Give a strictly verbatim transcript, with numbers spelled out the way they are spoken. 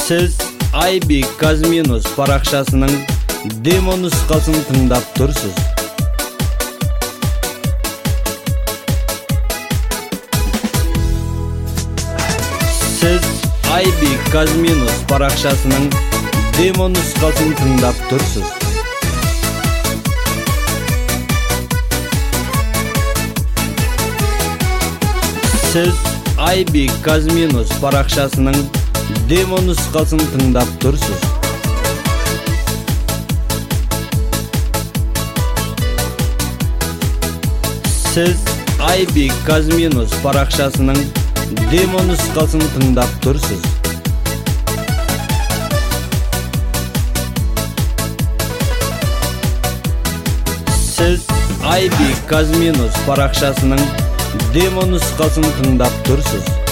Siz Айби Казминус парақшасының демо нұсқасын тыңдап тұрсыз. Siz Айби Казминус парақшасының демо нұсқасын тыңдап тұрсыз. Siz Айби Казминус парақшасының демо нұсқасын тыңдап тұрсыз. Siz Айби Казминус парақшасының демо нұсқасын тыңдап тұрсыз. Siz Айби Казминус парақшасының демо нұсқасын тыңдап тұрсыз.